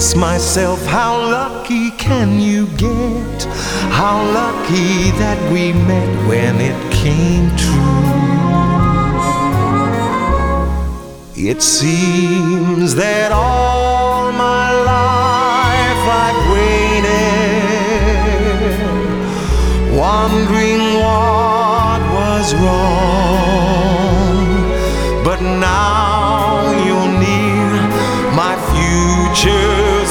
ask myself, how lucky can you get? How lucky that we met when it came true. It seems that all my life I've waited, wondering what was wrong.